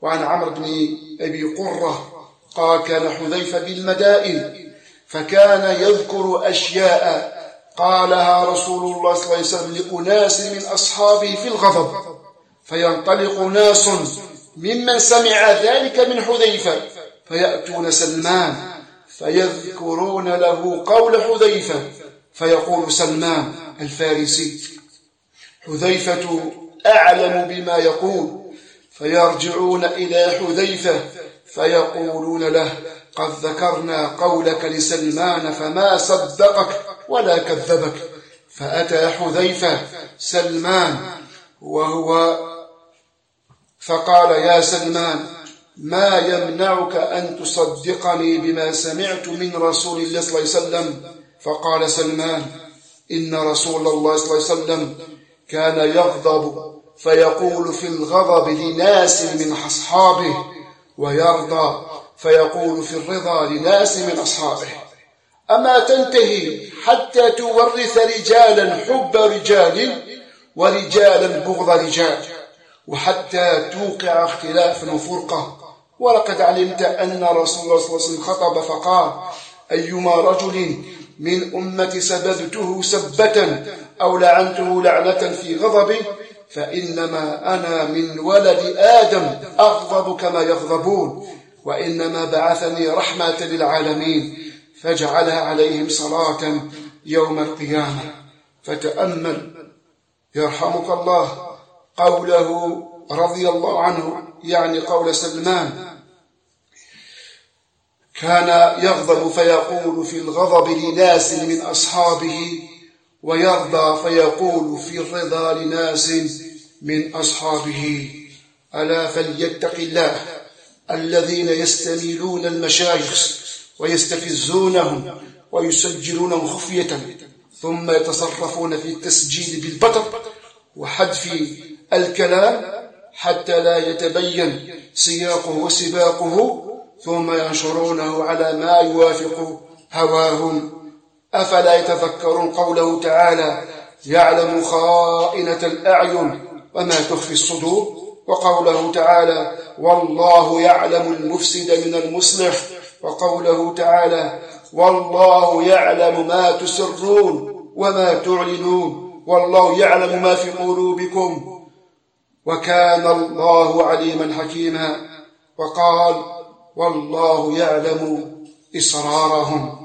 وعن عمرو بن أبي قرة قال كان حذيفة بالمدائن فكان يذكر أشياء قالها رسول الله صلى الله عليه وسلم لأناس من أصحابه في الغضب، فينطلق ناس ممن سمع ذلك من حذيفة فيأتون سلمان فيذكرون له قول حذيفة، فيقول سلمان الفارسي حذيفة أعلم بما يقول، فيرجعون إلى حذيفة فيقولون له قد ذكرنا قولك لسلمان فما صدقك ولا كذبك. فأتى حذيفة سلمان فقال يا سلمان ما يمنعك أن تصدقني بما سمعت من رسول الله صلى الله عليه وسلم؟ فقال سلمان إن رسول الله صلى الله عليه وسلم كان يغضب فيقول في الغضب لناس من أصحابه، ويرضى فيقول في الرضا لناس من أصحابه. أما تنتهي حتى تورث رجالا حب رجال ورجالا بغض رجال، وحتى توقع اختلافا وفرقة. ولقد علمت أن رسول الله صلى الله عليه وسلم خطب فقال أيما رجل من أمتي سببته سبة أو لعنته لعنة في غضبه فإنما أنا من ولد آدم أغضب كما يغضبون، وإنما بعثني رحمة للعالمين فجعلها عليهم صلاة يوم القيامة. فتأمل يرحمك الله قوله رضي الله عنه، يعني قول سلمان كان يغضب فيقول في الغضب لناس من أصحابه، ويرضى فيقول في الرضا لناس من أصحابه. ألا فليتق الله الذين يستميلون المشايخ ويستفزونهم ويسجلونهم خفية ثم يتصرفون في التسجيل بالبطر وحذف الكلام حتى لا يتبين سياقه وسباقه، ثم ينشرونه على ما يوافق هواهم. أفلا يتذكرون قوله تعالى يعلم خائنة الأعين وما تخفي الصدور، وقوله تعالى والله يعلم المفسد من المصلح، وقوله تعالى والله يعلم ما تسرون وما تعلنون والله يعلم ما في قلوبكم وكان الله عليما حكيما. وقال والله يعلم إسرارهم.